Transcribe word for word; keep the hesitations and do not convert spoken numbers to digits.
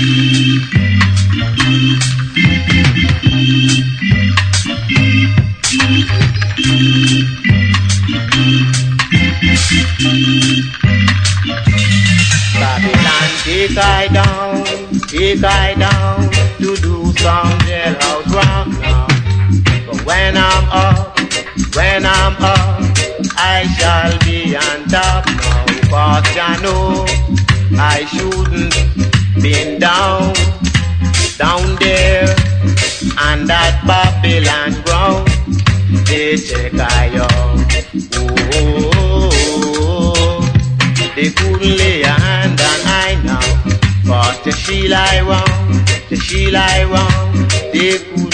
Babylon, take I down, take I down to do some jailhouse rock now. But when I'm up, when I'm up, I shall be on top now. Cause I know I shouldn't been down, down there on that Babylon ground. They check I out, oh, oh, oh. They couldn't lay a hand on I now. Cause the shield I wrong, the shield I wrong, they couldn't